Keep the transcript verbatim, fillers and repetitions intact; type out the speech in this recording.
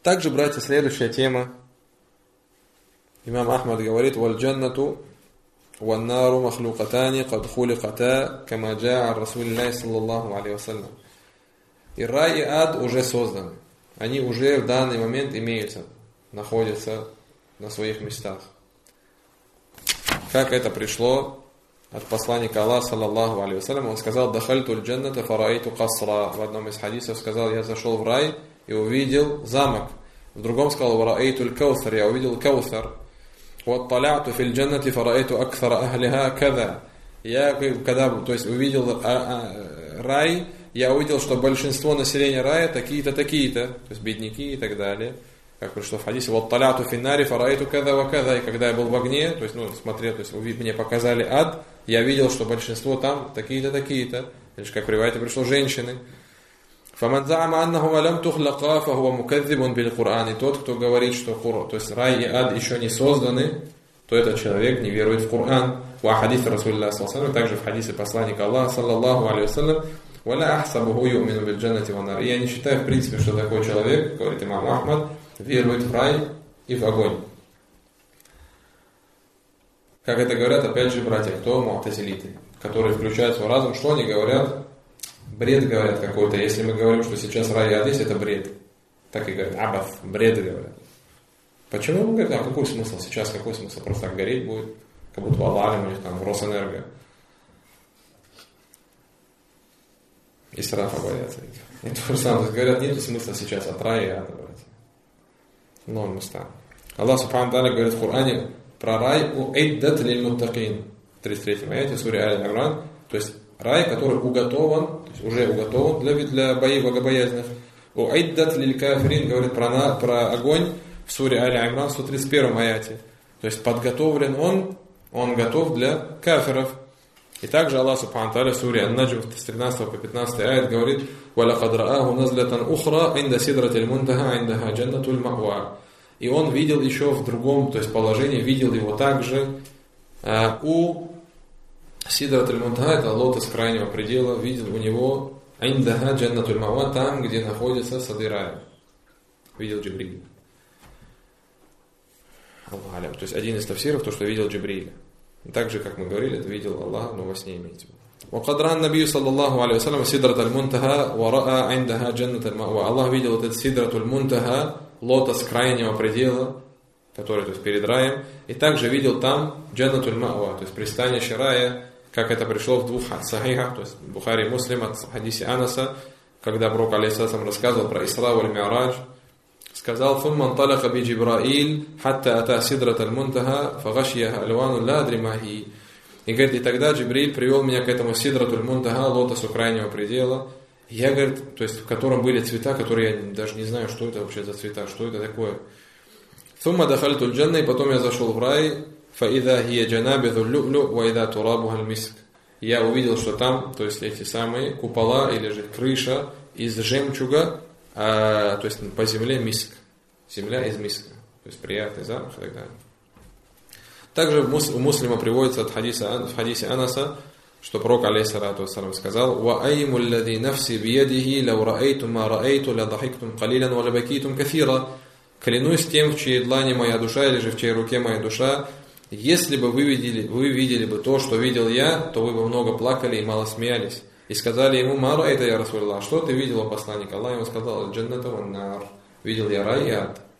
Также, братья, следующая тема. Имам Ахмад говорит: «Валь джаннату ван нару махлукатани кад хуликата, кама джаа ан Расулиллахи саллаллаху алейхи вассалям». И рай и ад уже созданы. Они уже в данный момент имеются, находятся на своих местах. Как это пришло от посланника Аллаха саллаллаху алейхи вассалям? Он сказал: «Дахальту аль-джанната фараиту касра». В одном из хадисов сказал: «Я зашел в рай и увидел замок». В другом сказал: «Вараиту аль-каусар». Я увидел каусар. «Ватталяту фил джаннати фараиту аксара ахлиха када». Я когда, то есть, увидел а, а, рай, я увидел, что большинство населения рая такие-то, такие-то, то есть бедняки и так далее. Как пришло в хадисе: «Ватталяту финнари фараиту када ва када». И когда я был в огне, то есть, ну, смотрел, то есть, мне показали ад, я видел, что большинство там такие-то, такие-то. Или как в риваяте пришло: женщины. «Фаман за'ама аннаху лам тухлака, фахуа мукадзибун бил Кур'ан». И тот, кто говорит, что то есть рай и ад еще не созданы, то этот человек не верует в Коран. Ва хадис Расулиллахи саллаллаху алейхи, также в хадисе посланника Аллаха саллаллаху алейхи вассалям: «Валя ахсабуху ю'мину бил джаннати ван нар». И я не считаю, в принципе, что такой человек, говорит имам Ахмад, верует в рай и в огонь. Как это говорят, опять же, братья, кто му'тазилиты, которые включают свой разум, что они говорят? Бред говорят какой-то. Если мы говорим, что сейчас рай и ад есть, это бред. Так и говорят: абаф, бред говорят. Почему? Мы говорим: а какой смысл сейчас, какой смысл? Просто так гореть будет, как будто в Аллахе, у них там в Росэнерго. И срафа боятся. И то же самое. Говорят, нет смысла сейчас от рая и ада, братья. Но он муста. Аллах субхану тааля говорит в Коране про рай: уиддат лиль муттакин. В тридцать третьем аяте суре Аль-Имран. То есть рай, который уготован, то есть уже уготован для, для бои богобоязных. Уиддат лиль кафирин, говорит про, про огонь в суре Аль-Имран, в сто тридцать первом аяте. То есть подготовлен он, он готов для кафиров. И также Аллах субхану тааля в суре Ан-Наджм с тринадцатого по пятнадцатый аят говорит: «Валакад рааху назлатан ухра инда сидратиль мунтаха индаха джаннатуль ма'ва». И он видел еще в другом, то есть положении, видел его также э, у сидратиль мунтаха, это лотос крайнего предела, видел у него индаха джаннатуль ма'ва, там, где находится сады рая. Видел Джибриль. Аллах алям. То есть один из тафсиров, то, что видел Джибриля. Так же, как мы говорили, это видел Аллах, но во сне имеется. وقد رأى النبي صلى الله عليه وسلم سدرة المنتهى ورأى عندها جنة المأوى. Аллах видел вот этот сидратуль мунтаха, лотос крайнего предела, который, то есть, перед раем, и также видел там джаннатуль ма'ва, то есть пристанище рая, как это пришло в двух сахихах, то есть Бухари и Муслим, от хадисе Анаса, когда пророк алейхиссалям рассказывал про Исра валь Ми'радж, сказал: ثم انطلق بجبرائيل حتى أتى سدرة المنتهى فغشيها ألوان لا أدري ما هي. И говорит, и тогда Джибриль привел меня к этому сидратуль мунтаха, лотосу крайнего предела. Я, говорит, то есть в котором были цвета, которые я даже не знаю, что это вообще за цвета, что это такое. ثم دخلت الجنة, и потом я зашел в рай. فإذا هي جنابذ اللؤلؤ وإذا ترابها المسك. Я увидел, что там, то есть эти самые купола или же крыша из жемчуга, а, то есть по земле миск. Земля из миска. То есть приятный запах и так далее. Также у Муслима приводится от хадиса, в хадисе Анаса, что пророк алейхиссалату вассалам сказал: «Ва айму аллади нафси биядихи лау раайту ма раайту ла дахиктум калилян ва ла бакитум кафира». Клянусь тем, в чьей длани моя душа, или же в чьей руке моя душа, если бы вы видели, вы видели бы то, что видел я, то вы бы много плакали и мало смеялись. И сказали ему: «Ма раайта я Расулаллах». Что ты видел, о посланник Аллаха? Ему сказал: «Джанната ван нар». Видел я рай и ад.